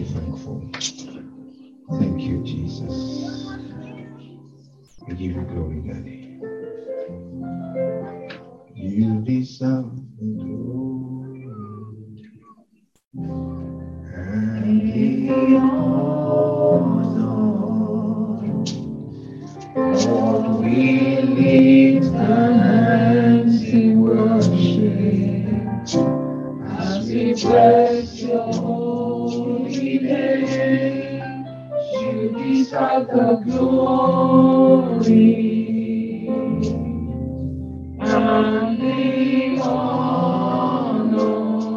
be thankful. Thank you, Jesus. We give you glory, Daddy. You deserve the glory and the honor. Lord, we lift our hands in worship as we bless your holy name. You deserve the glory and the honor.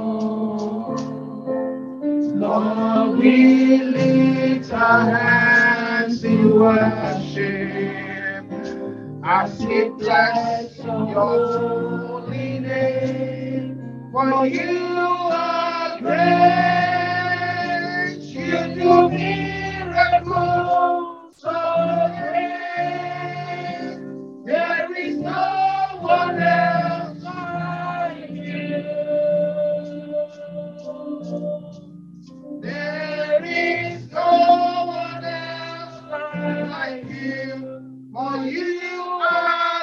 Lord, we lift our hands in worship as we bless your holy name. For you are great, you do miracles so great. There is no one else like you. There is no one else like you. For you are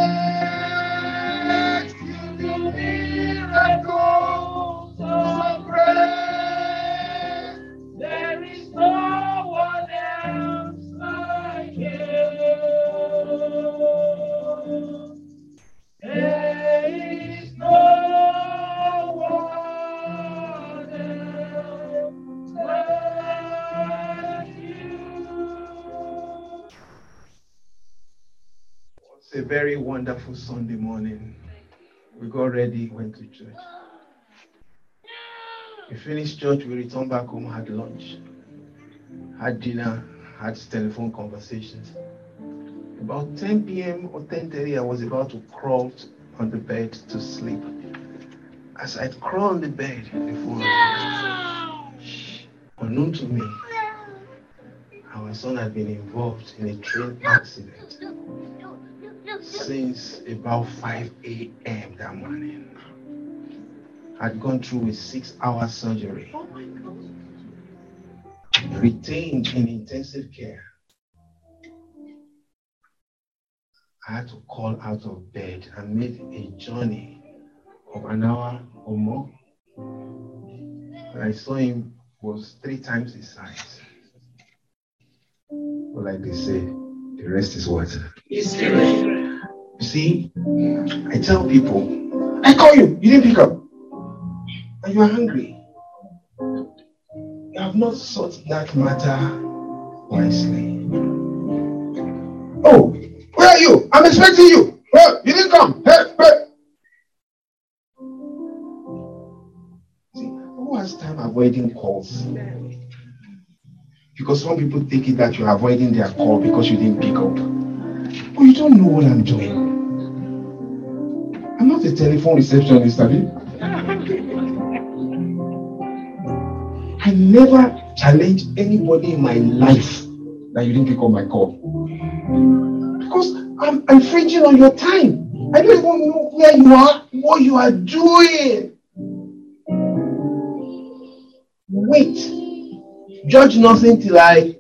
great, you do miracles so great. There is no one else like you. There is no one else like you. It's a very wonderful Sunday morning. We got ready, went to church. We finished church, we returned back home, had lunch, had dinner, had telephone conversations. About 10 p.m. or 10:30, I was about to crawl on the bed to sleep. As I crawled on the bed, the phone rang. Unknown to me, our son had been involved in a train accident since about 5 a.m. that morning. Had gone through a 6-hour surgery, retained in intensive care. I had to call out of bed and make a journey of an hour or more. When I saw him, was 3 times his size. But like they say, the rest is what? History. You see, I tell people, I call you, you didn't pick up. And you are hungry. You have not sought that matter wisely. Oh, where are you? I'm expecting you. Oh, you didn't come. Hey. See, who has time avoiding calls? Because some people take it that you're avoiding their call because you didn't pick up. But you don't know what I'm doing. I'm not a telephone receptionist, have you? I never challenge anybody in my life that you didn't pick up my call. Because I'm infringing on your time. I don't even know where you are, what you are doing. Wait. Judge nothing till I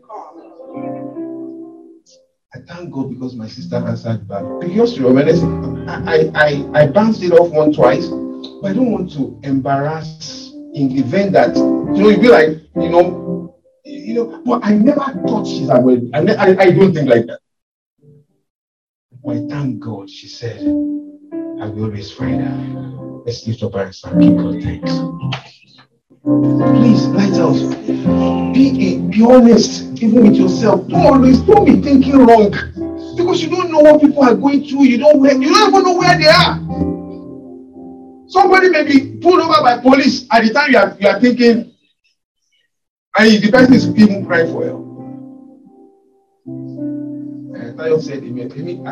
thank God because my sister answered back. Because to be honest, I bounced it off once, twice, but I don't want to embarrass in the event that you'd be like, but I never thought she's avoiding. I don't think like that. But I thank God, she said, I will always find her. Let's lift up our hands and give God thanks. Please, Lighthouse, be honest, even with yourself. Don't be thinking wrong. Because you don't know what people are going through. You don't even know where they are. Somebody may be pulled over by police at the time you are thinking, and the person is even crying for help. Tayo said, you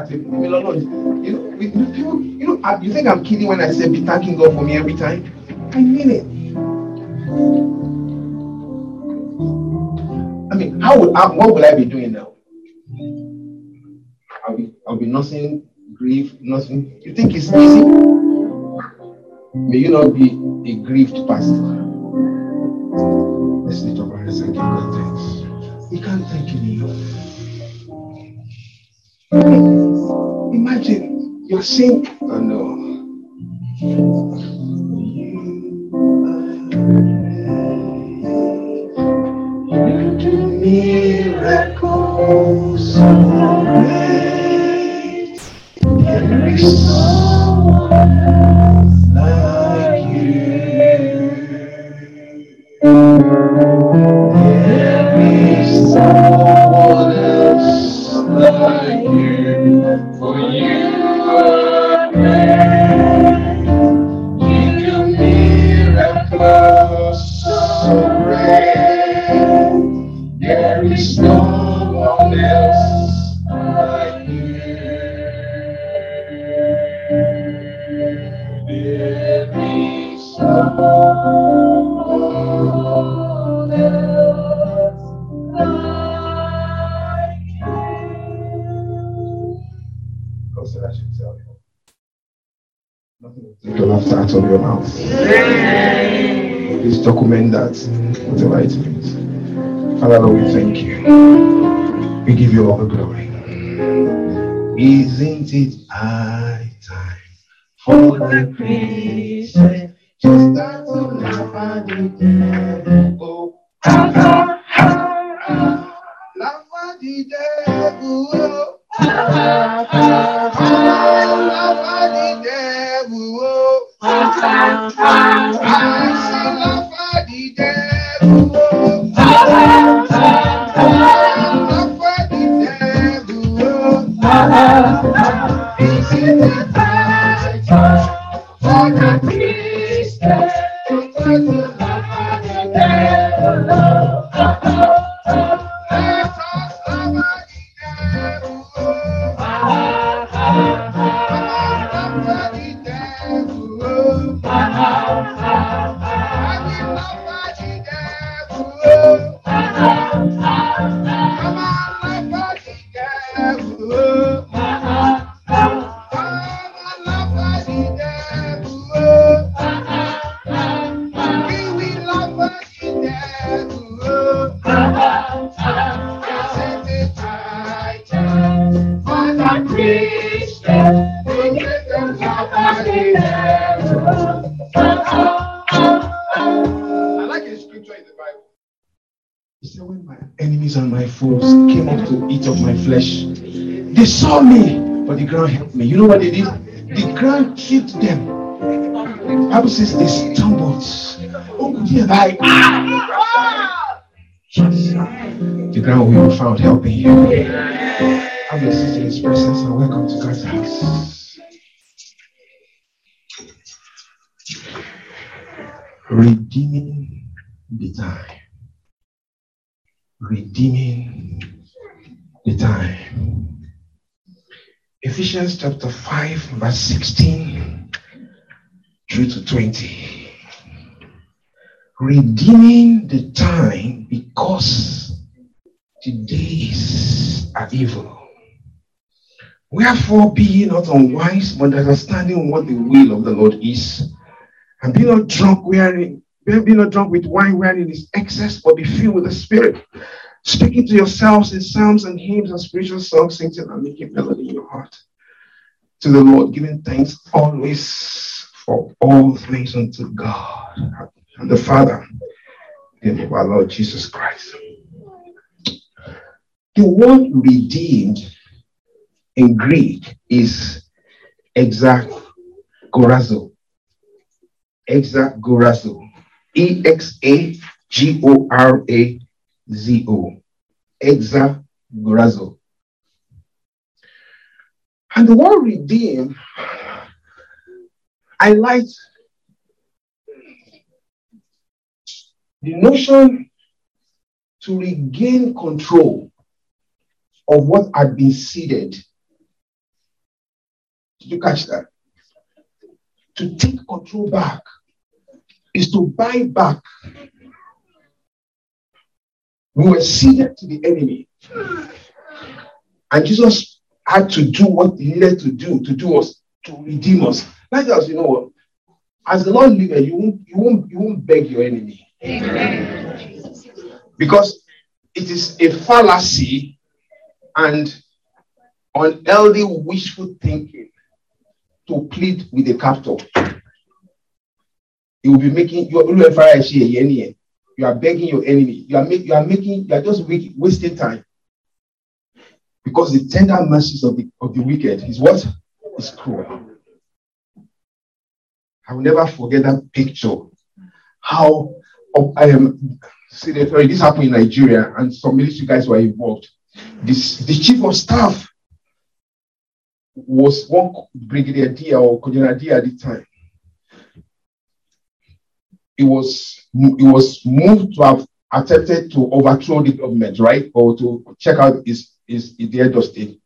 think I'm kidding when I say be thanking God for me every time? I mean it. I mean, what will I be doing now? I'll be nursing grief, nursing. You think it's easy? May you not be a grieved pastor. Let's lift up our hands and give God thanks. We can't thank Him enough. Imagine you're saying, oh no. You do miracles so great. There is no one like you. There is no one else like you. For you are great. You do miracles so great. There is no one else like you. There is no one else like you. God said I should tell you. Nothing will take your laughter out of your mouth. Please document that, whatever it means. Father, Lord, we thank you. We give you all the glory. Isn't it high time for the Christian just start to laugh at the devil? Laugh at the devil. Laugh at the devil. I say laugh at the devil. Laugh at the devil. Is it the time for the Christian to laugh at the devil? Let us laugh at the devil. Laugh at the devil. When my enemies and my foes came up to eat of my flesh, they saw me, but the ground helped me. You know what they did? The ground tripped them. The Bible says they stumbled. Oh, dear, the ground will be found helping you. Have your seat in His presence and welcome to God's house. Redeeming the time. Redeeming the time. Ephesians chapter 5 verse 16 through to 20. Redeeming the time because the days are evil. Wherefore be ye not unwise, but understanding what the will of the Lord is. And be not drunk with wine wherein is excess, but be filled with the Spirit, speaking to yourselves in psalms and hymns and spiritual songs, singing and making melody in your heart to the Lord, giving thanks always for all things unto God and the Father, in the name of our Lord Jesus Christ. The word redeemed in Greek is exagorazo. Exagorazo. EXAGORAZO. Exagorazo. And the word redeem highlights the notion to regain control of what had been ceded. Did you catch that? To take control back is to buy back. We were ceded to the enemy. And Jesus had to do what he needed to do us, to redeem us. Like us, you know what? As the Lord liveth, you won't beg your enemy. Amen. Because it is a fallacy and unhealthy wishful thinking to plead with the captor. You will be making you are begging your enemy. You are just wasting time. Because the tender mercies of the wicked is what? Is cruel. I will never forget that picture. How this happened in Nigeria, and some military guys were involved. The chief of staff was one brigadier or colonel at the time. It was moved to have attempted to overthrow the government, right? Or to check out the head of state.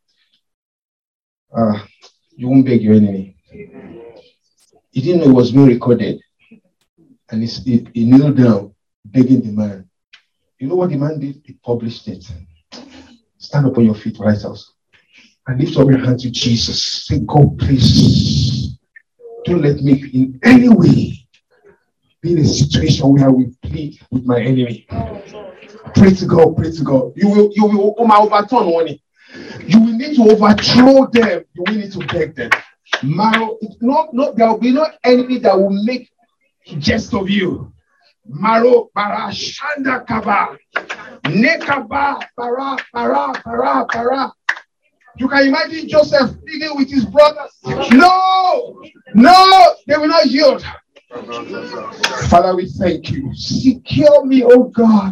You won't beg your enemy. He didn't know it was being recorded. And he kneeled down, begging the man. You know what the man did? He published it. Stand up on your feet, White House, and lift up your hand to Jesus. Say, God, please, don't let me in any way be in a situation where we plead with my enemy. Pray to God, pray to God. You will overturn one. You will need to overthrow them. You will need to beg them. There will be no enemy that will make jest of you. Maro para shanda kaba nekaba para. You can imagine Joseph pleading with his brothers. No, they will not yield. Father, we thank you. Secure me, oh God,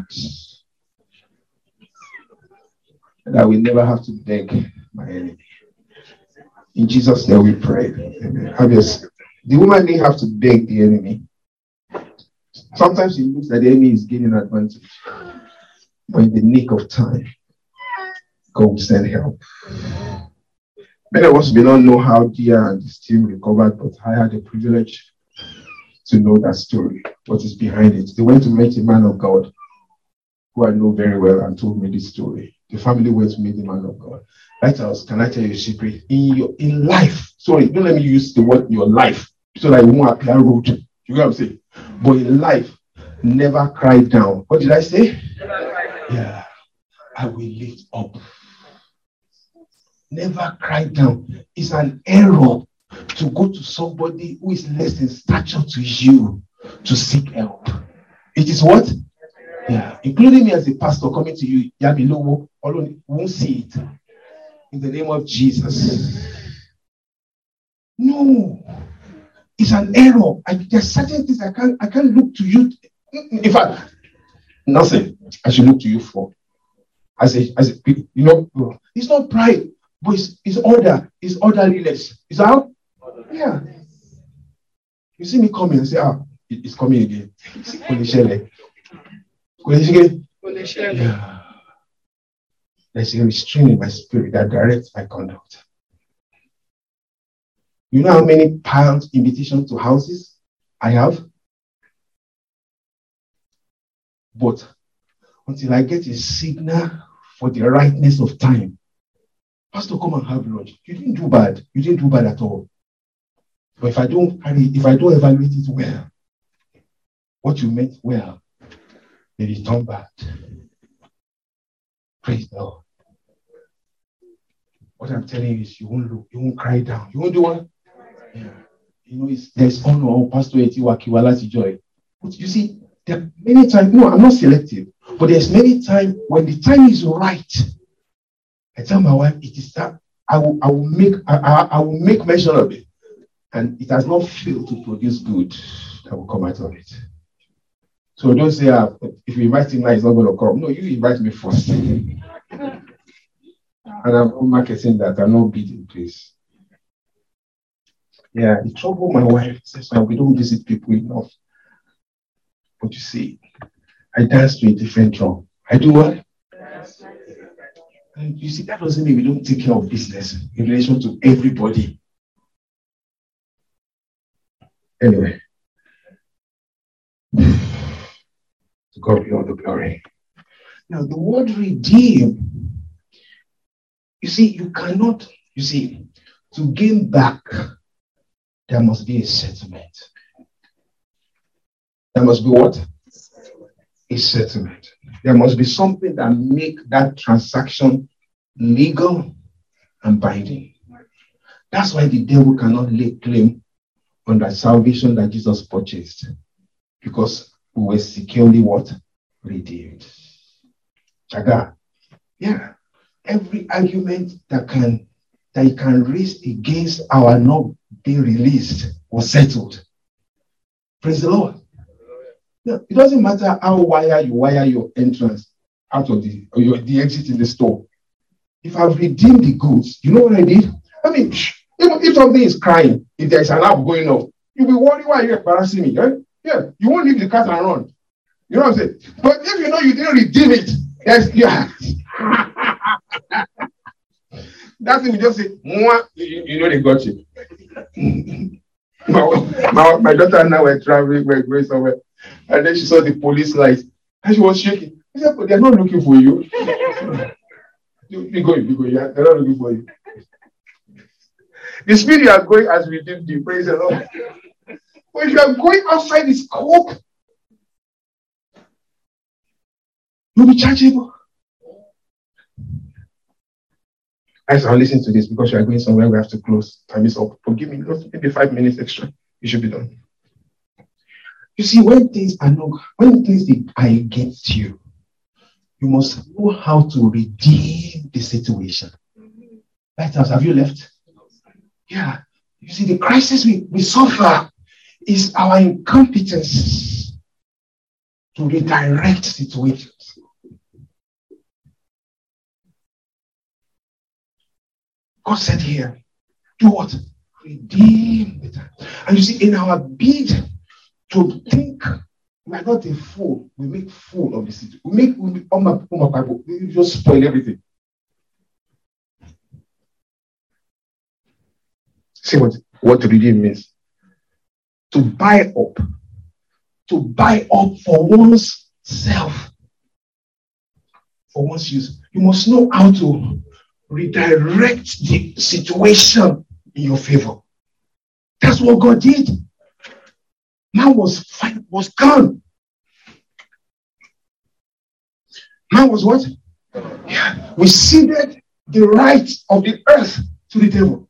that I will never have to beg my enemy. In Jesus' name we pray. Amen. Obviously, the woman didn't have to beg the enemy. Sometimes it looks like the enemy is gaining advantage. But in the nick of time, God will send help. Many of us may not know how Dia and his team recovered, but I had the privilege to know that story, what is behind it. They went to meet a man of God who I know very well and told me this story. The family went to meet the man of God. Lighthouse, can I tell you a secret? In life, sorry, don't let me use the word your life so that it won't appear rude. You get what I'm saying? But in life, never cry down. What did I say? Yeah, I will lift up. Never cry down. It's an error to go to somebody who is less in stature to you to seek help. It is what? Yeah, including me as a pastor coming to you, Yabilowo, alone won't see it. In the name of Jesus. No, it's an error. There's certain things I can't look to you. In fact, nothing I should look to you for. As a it's not pride, but it's order, it's orderliness. Is that how? Yeah. You see me coming and say, it's coming again. Yeah. There's a restraint in my spirit that directs my conduct. You know how many pound invitations to houses I have? But until I get a signal for the rightness of time, Pastor, come and have lunch. You didn't do bad. You didn't do bad at all. But if I don't evaluate it well, what you meant well, they return bad. Praise the Lord. What I'm telling you is you won't look, you won't cry down. You won't do what? Yeah. You know, there's honor, Pastor Etiwa Kiwalati Joy. But you see, there are many times, no, I'm not selective, but there's many times when the time is right, I tell my wife, it is that I will make mention of it. And it has not failed to produce good that will come out of it. So don't say, if you invite him now, he's not going to come. No, you invite me first. And I'm marketing that. I'm not bidding, please. Yeah, it troubled my wife. Says, we don't visit people enough. But you see, I dance to a different drum. I do what? And you see, that doesn't mean we don't take care of business in relation to everybody. Anyway. To God be all the glory. Now, the word redeem. You see, to gain back, there must be a settlement. There must be what? a settlement. There must be something that make that transaction legal and binding. That's why the devil cannot lay claim on the salvation that Jesus purchased, because we were securely what? Redeemed. Chaga. Yeah. Every argument that you can raise against our not being released was settled. Praise the Lord. No, it doesn't matter how you wire your entrance out of the exit in the store. If I've redeemed the goods, you know what I did? I mean, if something is crying, if there's an alarm going off, you'll be worried why you're embarrassing me, right? Yeah, you won't leave the cat and run. You know what I'm saying? But if you know you didn't redeem it, that thing will just say, you know they got you. my daughter and I were traveling, we're going somewhere, and then she saw the police lights, and she was shaking. I said, but they're not looking for you. Be going. They're not looking for you. The speed you are going as we did the praise the Lord. But if you are going outside the scope, you'll be chargeable. I shall listen to this because you are going somewhere. We have to close. Time is up. Forgive me. Maybe 5 minutes extra. You should be done. You see, when things are against you, you must know how to redeem the situation. Lighthouse, have you left? Yeah. You see, the crisis we suffer is our incompetence to redirect situations. God said here, do what? Redeem the time. And you see, in our bid to think we are not a fool, we make fool of the situation. We just spoil everything. See what to redeem means. To buy up for one's self, for one's use. You must know how to redirect the situation in your favor. That's what God did. Man was gone. Man was what? Yeah. We ceded the right of the earth to the devil.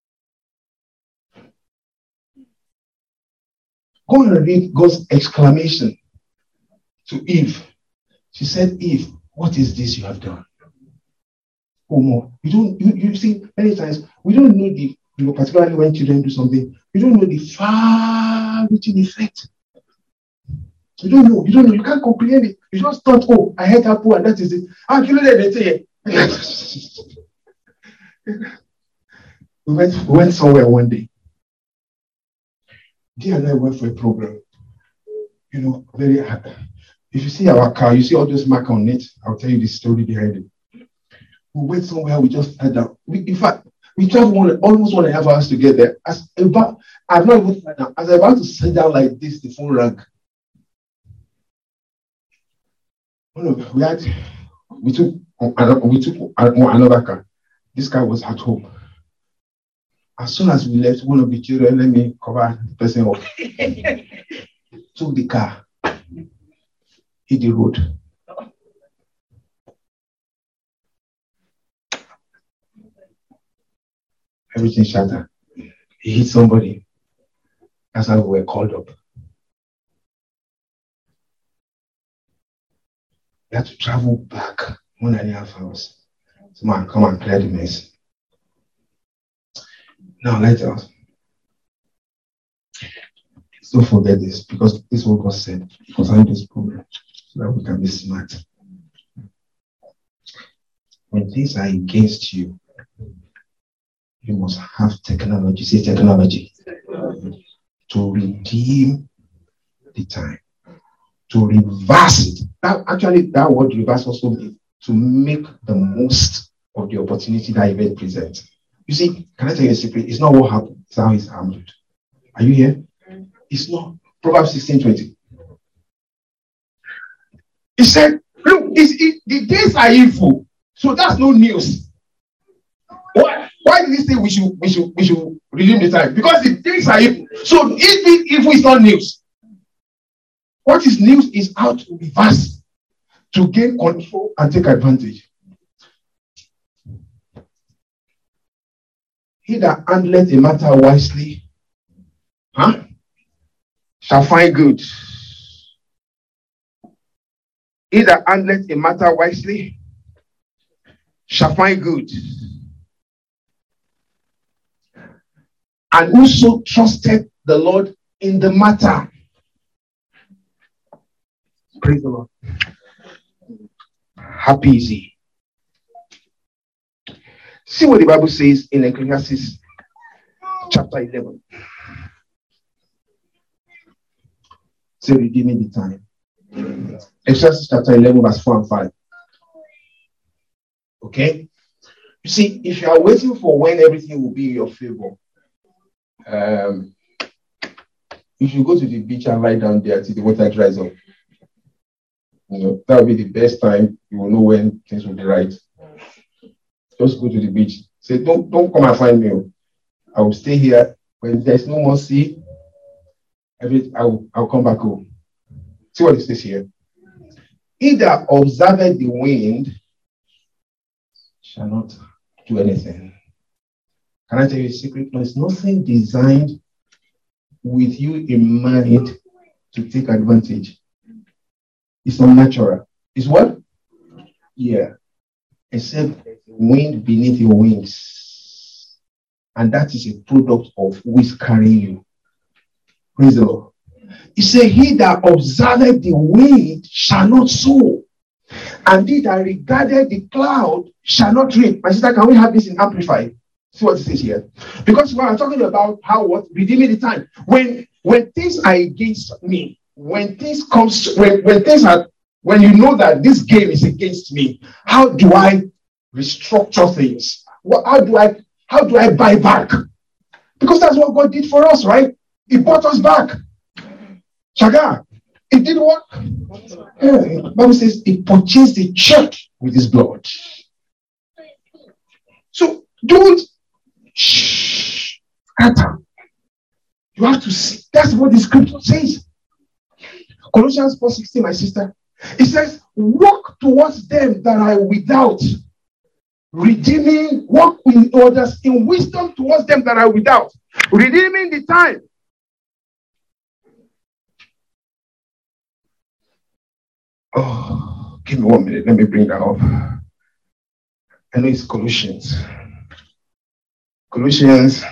Go and read God's exclamation to Eve. She said, Eve, what is this you have done? Oh, more. You see, many times we don't know particularly when children do something, we don't know the far-reaching effect. You don't know. You can't comprehend it. You just thought, oh, I had apple and that is it. We went somewhere one day. Dear and I went for a program. Very hard. If you see our car, you see all those marks on it. I'll tell you the story behind it. We went somewhere, we just had that. In fact, we traveled almost 1.5 hours to get there. As I'm not even now. As I'm about to sit down like this, the phone rang. We took another car. This car was at home. As soon as we left, one of the children, let me cover the person up, took the car, hit the road. Everything shattered. He hit somebody. That's how we were called up. We had to travel back 1.5 hours. Someone come and clear the mess. Now let us. Don't forget this, because this is what God said concerning this program, so that we can be smart. When things are against you, you must have technology. Say technology. To redeem the time. To reverse it. That word reverse also means to make the most of the opportunity that event presents. You see, can I tell you a secret? It's not what happened, it's how it's handled. Are you here? It's not. Proverbs 16:20. He said, look, the days are evil. So that's no news. Why did he say we should redeem the time? Because the things are evil. So if evil is not news. What is new is how to reverse, to gain control and take advantage. He that handleth a matter wisely, shall find good. He that handleth a matter wisely shall find good. And whoso trusted the Lord in the matter. Praise the Lord. Happy is he. See what the Bible says in Ecclesiastes chapter 11. Say, redeeming the time. Ecclesiastes chapter 11, verse 4 and 5. Okay? You see, if you are waiting for when everything will be in your favor, you should go to the beach and lie down there till the water dries up. That will be the best time. You will know when things will be right. Just go to the beach. Say, don't come and find me. I will stay here. When there's no more sea, I'll come back home. See what it says here. He that observeth the wind shall not do anything. Can I tell you a secret? There's nothing designed with you in mind to take advantage. It's unnatural. It's what? Yeah. Except wind beneath your wings. And that is a product of who is carrying you. Praise the Lord. He said, he that observeth the wind shall not sow. And he that regardeth the cloud shall not reap. My sister, can we have this in Amplified? See what it says here. Because when I'm talking about how what? Redeeming the time. When things are against me, when things comes, when you know that this game is against me, how do I restructure things? How do I buy back? Because that's what God did for us, right? He bought us back. Shagar, it did what? The Bible says he purchased the church with his blood. So don't scatter. You have to see. That's what the scripture says. Colossians 4:16, my sister. It says, walk towards them that are without, redeeming, walk with others in wisdom towards them that are without, redeeming the time. Oh, give me 1 minute. Let me bring that up. I know it's Colossians. Colossians.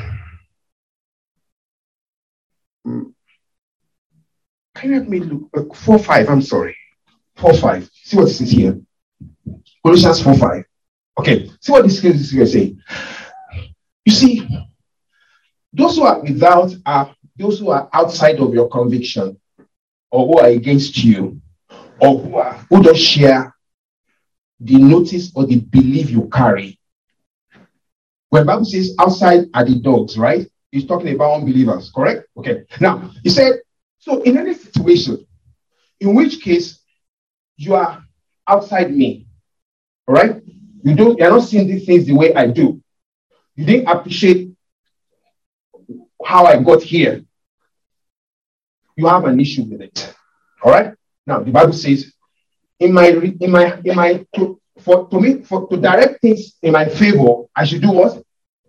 Can you help me look? 4:5. I'm sorry. 4:5. See what it says here. Colossians 4:5. Okay. See what this is here saying. You see, those who are without are those who are outside of your conviction, or who are against you, or who don't share the notice or the belief you carry. When the Bible says outside are the dogs, right? He's talking about unbelievers, correct? Okay. Now, he said, so in any situation, in which case you are outside me, all right? You're not seeing these things the way I do. You didn't appreciate how I got here. You have an issue with it, all right? Now, the Bible says, to direct things in my favor, I should do what?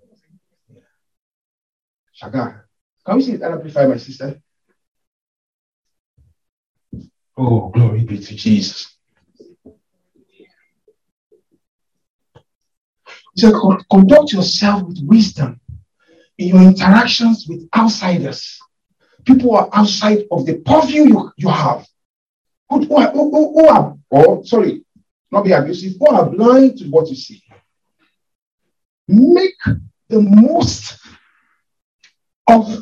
Shagar. Can we see it amplify, my sister? Oh, glory be to Jesus. So conduct yourself with wisdom in your interactions with outsiders. People who are outside of the purview you have. Who are, not be abusive, who are blind to what you see. Make the most of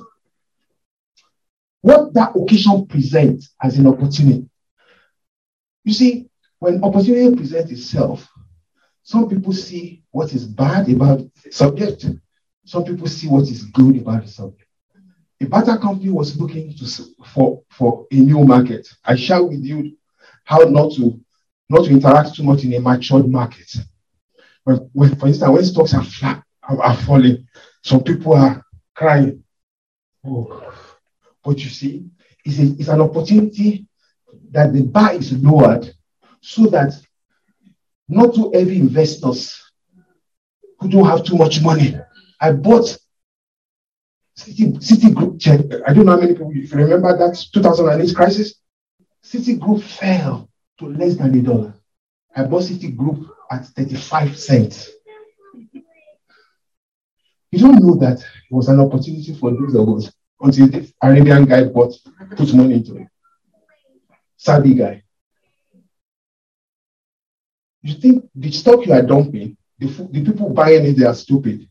what that occasion presents as an opportunity. You see, when opportunity presents itself, some people see what is bad about the subject. Some people see what is good about the subject. A butter company was looking for a new market. I share with you how not to interact too much in a matured market. When for instance, when stocks are falling, some people are crying. Oh, but you see, it's an opportunity that the bar is lowered so that not too heavy investors who don't have too much money. I bought Citigroup. I don't know how many people, if you remember that 2008 crisis, Citigroup fell to less than $1. I bought Citigroup at 35 cents. You don't know that it was an opportunity for those of us until the Arabian guy put money into it. Saudi guy. You think the stock you are dumping, the people buying it, they are stupid.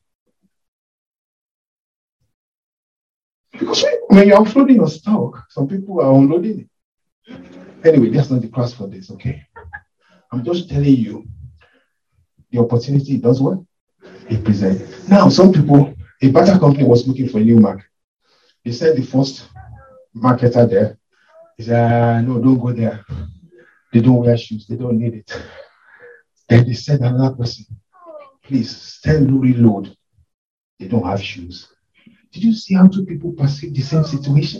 Because when you're offloading your stock, some people are unloading it. Anyway, that's not the class for this, okay? I'm just telling you, the opportunity does what? It presents. Now, some people, a butter company was looking for a new market. They sent the first marketer there. He said, no, don't go there. They don't wear shoes. They don't need it. Then they said another person, please, stand to reload. They don't have shoes. Did you see how two people perceive the same situation?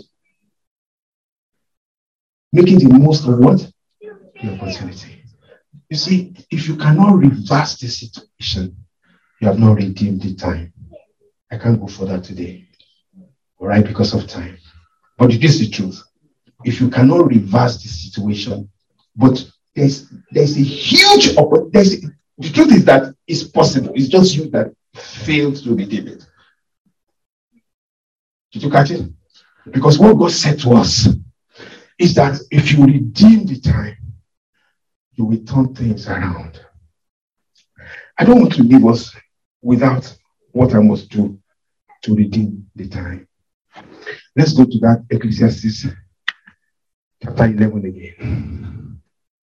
Making the most of what? The opportunity. You see, if you cannot reverse the situation, you have not redeemed the time. I can't go further today, all right, because of time. But it is the truth. If you cannot reverse the situation, but there's a huge opportunity. The truth is that it's possible. It's just you that failed to redeem it. Did you catch it? Because what God said to us is that if you redeem the time, you will turn things around. I don't want to leave us without what I must do to redeem the time. Let's go to that Ecclesiastes chapter 11 again.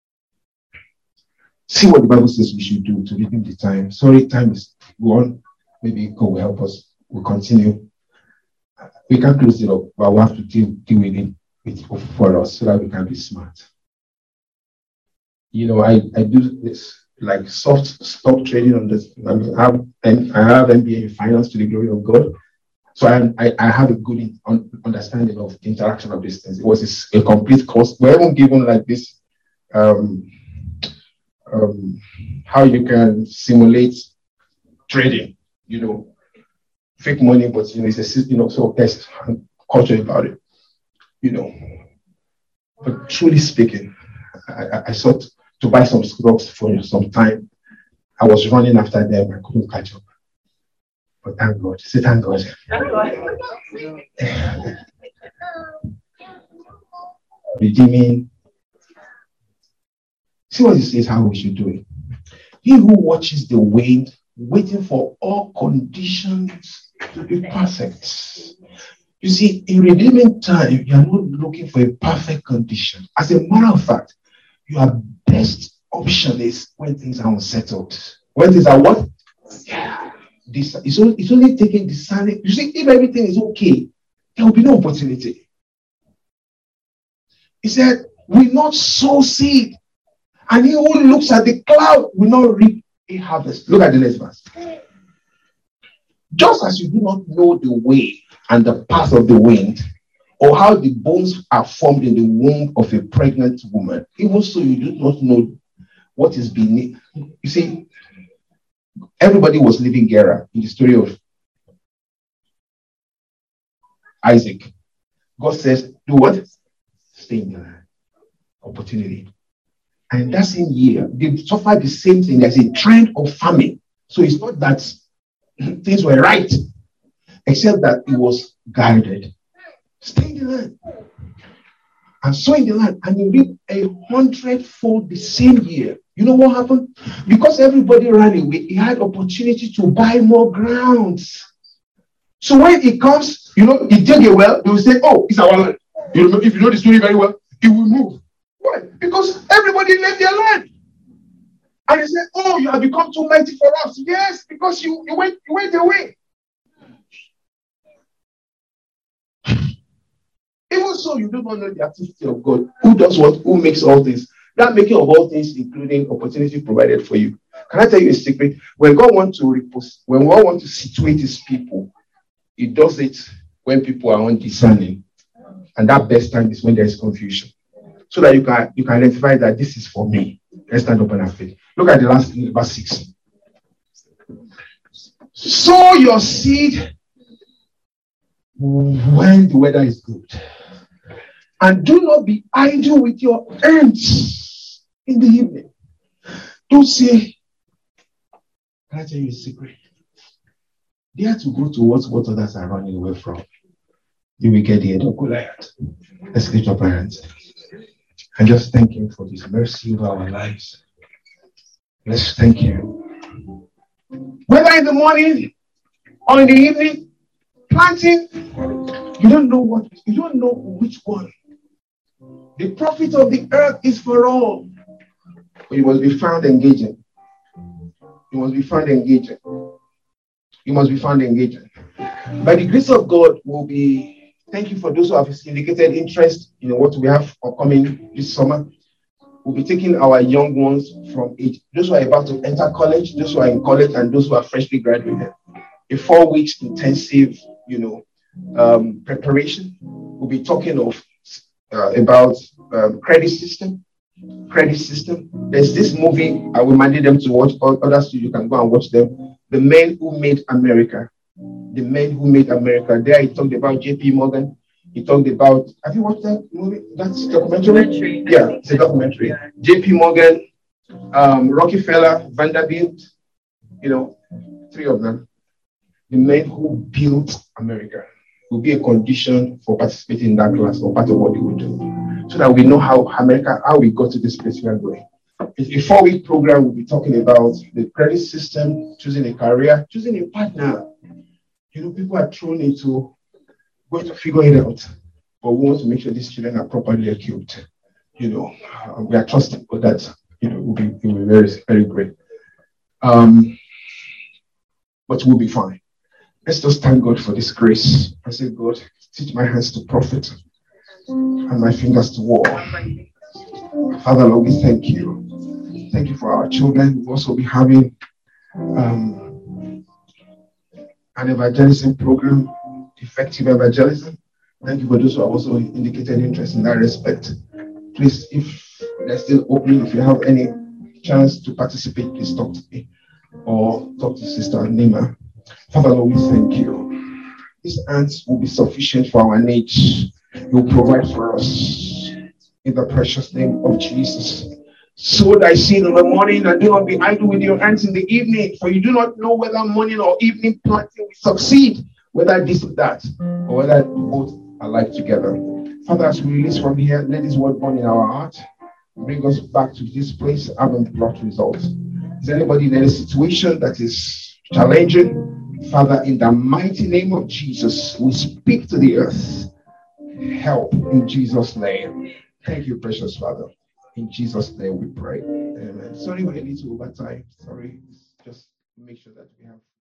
See what the Bible says we should do to redeem the time. Sorry, time is gone. Maybe God will help us. We'll continue. We can close it up, but we have to deal with it for us so that we can be smart. You know, I do this like soft stock trading on this. I have MBA in finance to the glory of God. So I have a good understanding of the interaction of these things. It was a complete course. We haven't given like this how you can simulate trading, you know, fake money, but you know, it's a, you know, so there's culture about it, you know. But truly speaking, I sought to buy some stocks for some time. I was running after them, I couldn't catch up. But thank God. Say thank God. Redeeming. See what it says how we should do it. He who watches the wind, waiting for all conditions to be perfect. You see, in redeeming time, you are not looking for a perfect condition. As a matter of fact, your best option is when things are unsettled. When things are what? Yeah. It's only taking discerning. You see, if everything is okay, there will be no opportunity. He said, we not sow seed, and he who looks at the cloud will not reap a harvest. Look at the next verse. Just as you do not know the way and the path of the wind, or how the bones are formed in the womb of a pregnant woman, even so you do not know what is beneath. You see, everybody was leaving Gerar in the story of Isaac. God says, do what? Stay in the land. Opportunity. And that same year, they suffered the same thing. There's a trend of famine. So it's not that things were right, except that it was guided. Stay in the land. And sow in the land, and you reap 100-fold the same year. You know what happened? Because everybody ran away, he had opportunity to buy more grounds. So when it comes, you know, he dig a well, they will say, oh, it's our land. You know, if you know the story very well, it will move. Why? Because everybody left their land. And he said, oh, you have become too mighty for us. Yes, because you went away. Even so, you do not know the activity of God. Who does what? Who makes all things? That making of all things, including opportunity provided for you. Can I tell you a secret? When God wants to situate his people, he does it when people are undiscerning. And that best time is when there is confusion. so that you can identify that this is for me. Let's stand up on our feet. Look at the last verse 6. Sow your seed when the weather is good. And do not be idle with your hands in the evening. Don't say, can I tell you a secret? Dare to go towards what others are running away from. You will get the head of Goliath. Let's lift up our hands and just thank Him for His mercy over our lives. Let's thank Him. Whether in the morning or in the evening, planting, you don't know which one. The profit of the earth is for all. But you must be found engaging. You must be found engaging. You must be found engaging. By the grace of God, thank you for those who have indicated interest in what we have upcoming this summer. We'll be taking our young ones from age, those who are about to enter college, those who are in college, and those who are freshly graduated. A 4 weeks intensive, preparation. We'll be talking about credit system. There's this movie I will mandate them to watch. Others you can go and watch them. The Men Who Made America. The Men Who Made America. There he talked about J.P. Morgan. He talked about. Have you watched that movie? That's a documentary. Yeah, it's a documentary. Yeah. J.P. Morgan, Rockefeller, Vanderbilt. 3 of them. The men who built America will be a condition for participating in that class or part of what they will do, so that we know how we got to this place we are going. It's a 4-week program. We'll be talking about the credit system, choosing a career, choosing a partner. People are thrown into going to figure it out, but we want to make sure these children are properly equipped. We are trusting for that. It will be very, very great. But we'll be fine. Let's just thank God for this grace. I say, God, teach my hands to profit and my fingers to war. Father, Lord, we thank you. Thank you for our children. We'll also be having an evangelism program, effective evangelism. Thank you for those who have also indicated interest in that respect. Please, if they're still opening, if you have any chance to participate, please talk to me or talk to Sister Nima. Father, Lord, we thank you. These hands will be sufficient for our needs. You will provide for us in the precious name of Jesus. Sow thy seed in the morning and do not be idle with your hands in the evening, for you do not know whether morning or evening planting will succeed, whether this or that, or whether both are life together. Father, as we release from here, let this word burn in our heart. Bring us back to this place, having brought results. Is anybody in any situation that is challenging? Father, in the mighty name of Jesus, we speak to the earth. Help in Jesus' name. Thank you, precious Father. In Jesus' name we pray. Amen. Sorry, we're a little over time. Sorry. Just make sure that we have